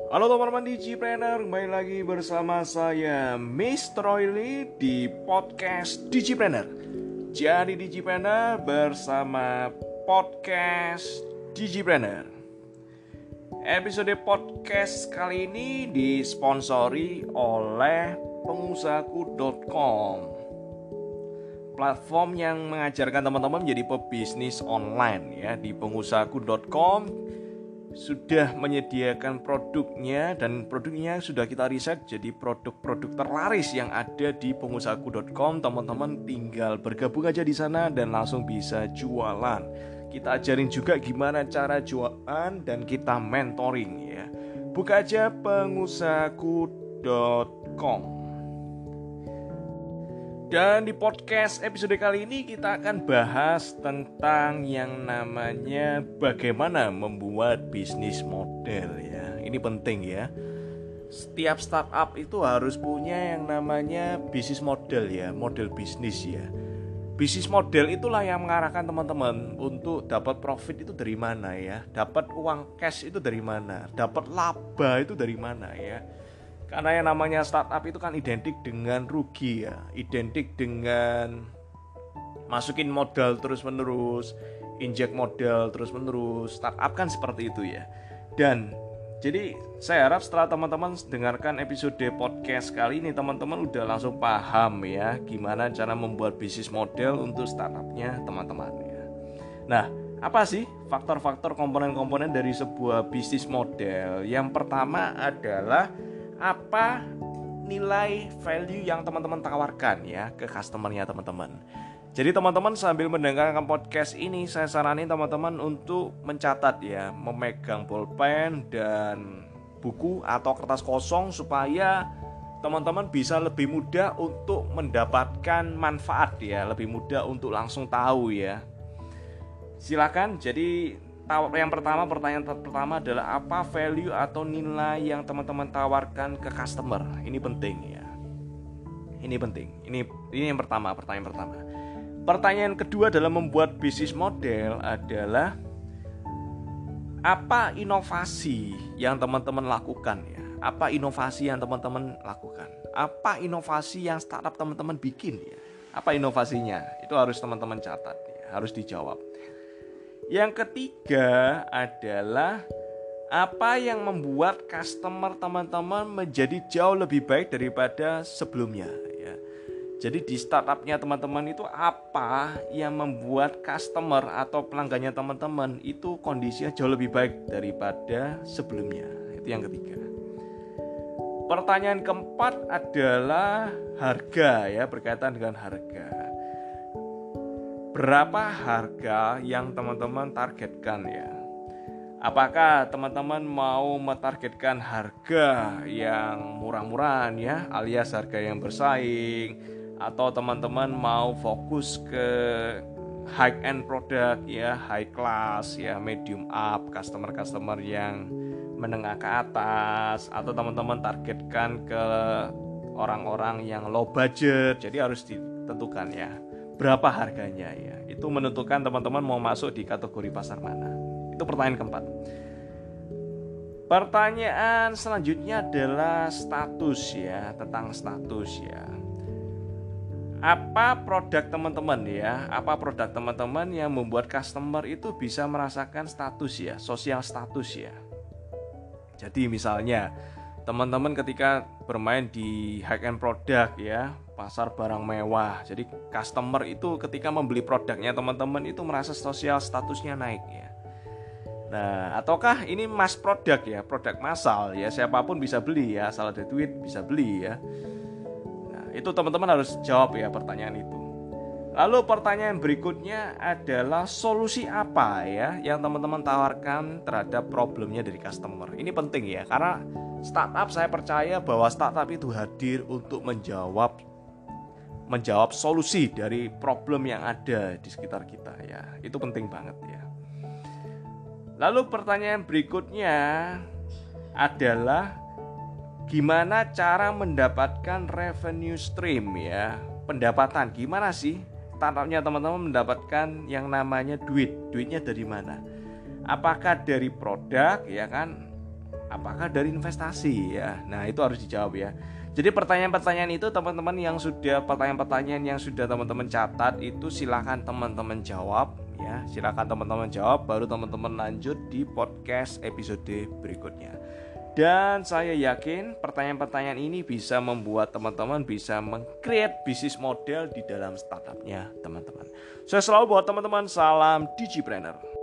Halo teman-teman Digipreneur, kembali lagi bersama saya Mr. Royli di podcast Digipreneur. Jadi Digipreneur bersama podcast Digipreneur. Episode podcast kali ini disponsori oleh pengusahaku.com, platform yang mengajarkan teman-teman menjadi pebisnis online ya. Di pengusahaku.com sudah menyediakan produknya, dan produknya sudah kita riset jadi produk-produk terlaris yang ada di pengusahaku.com. Teman-teman tinggal bergabung aja di sana dan langsung bisa jualan. Kita ajarin juga gimana cara jualan dan kita mentoring ya. Buka aja pengusahaku.com. Dan di podcast episode kali ini kita akan bahas tentang yang namanya bagaimana membuat bisnis model ya. Ini penting ya. Setiap startup itu harus punya yang namanya bisnis model ya, model bisnis ya. Bisnis model itulah yang mengarahkan teman-teman untuk dapat profit itu dari mana ya, dapat uang cash itu dari mana, dapat laba itu dari mana ya. Karena yang namanya startup itu kan identik dengan rugi ya, identik dengan masukin modal terus-menerus, injek modal terus-menerus. Startup kan seperti itu ya. Dan jadi saya harap setelah teman-teman dengarkan episode podcast kali ini, teman-teman udah langsung paham ya gimana cara membuat bisnis model untuk startupnya teman-teman ya. Nah, apa sih faktor-faktor komponen-komponen dari sebuah bisnis model? Yang pertama adalah apa nilai value yang teman-teman tawarkan ya ke customernya teman-teman. Jadi teman-teman sambil mendengarkan podcast ini, saya saranin teman-teman untuk mencatat ya, memegang bolpen dan buku atau kertas kosong supaya teman-teman bisa lebih mudah untuk mendapatkan manfaat ya, lebih mudah untuk langsung tahu ya. Silakan. Jadi pertanyaan pertama adalah apa value atau nilai yang teman-teman tawarkan ke customer. Ini penting ya. Ini penting. Ini yang pertama, pertanyaan pertama. Pertanyaan kedua dalam membuat bisnis model adalah apa inovasi yang teman-teman lakukan ya? Apa inovasi yang teman-teman lakukan? Apa inovasi yang startup teman-teman bikin ya? Apa inovasinya? Itu harus teman-teman catat ya, harus dijawab. Yang ketiga adalah apa yang membuat customer teman-teman menjadi jauh lebih baik daripada sebelumnya ya. Jadi di startupnya teman-teman itu apa yang membuat customer atau pelanggannya teman-teman itu kondisinya jauh lebih baik daripada sebelumnya. Itu yang ketiga. Pertanyaan keempat adalah harga ya, berkaitan dengan harga. Berapa harga yang teman-teman targetkan ya? Apakah teman-teman mau mentargetkan harga yang murah-murahan ya, alias harga yang bersaing, atau teman-teman mau fokus ke high end product ya, high class ya, medium up, customer yang menengah ke atas, atau teman-teman targetkan ke orang-orang yang low budget. Jadi harus ditentukan ya, berapa harganya ya. Itu menentukan teman-teman mau masuk di kategori pasar mana. Itu pertanyaan keempat. Pertanyaan selanjutnya adalah status ya, tentang status ya. Apa produk teman-teman ya? Apa produk teman-teman yang membuat customer itu bisa merasakan status ya, sosial status ya. Jadi misalnya teman-teman ketika bermain di high end product ya, pasar barang mewah. Jadi customer itu ketika membeli produknya teman-teman itu merasa sosial statusnya naik ya. Nah, ataukah ini mass product ya, produk massal ya, siapapun bisa beli ya, asal ada duit bisa beli ya. Nah, itu teman-teman harus jawab ya pertanyaan itu. Lalu pertanyaan berikutnya adalah solusi apa ya yang teman-teman tawarkan terhadap problemnya dari customer. Ini penting ya, karena startup, saya percaya bahwa startup itu hadir untuk menjawab solusi dari problem yang ada di sekitar kita ya. Itu penting banget ya. Lalu pertanyaan berikutnya adalah gimana cara mendapatkan revenue stream ya, pendapatan. Gimana sih startupnya teman-teman mendapatkan yang namanya duitnya dari mana? Apakah dari produk ya kan, apakah dari investasi ya? Nah, itu harus dijawab ya. Jadi pertanyaan-pertanyaan itu pertanyaan-pertanyaan yang sudah teman-teman catat itu silakan teman-teman jawab ya. Silakan teman-teman jawab, baru teman-teman lanjut di podcast episode berikutnya. Dan saya yakin pertanyaan-pertanyaan ini bisa membuat teman-teman bisa meng-create bisnis model di dalam startupnya teman-teman. Saya selalu buat teman-teman, salam Digipreneur.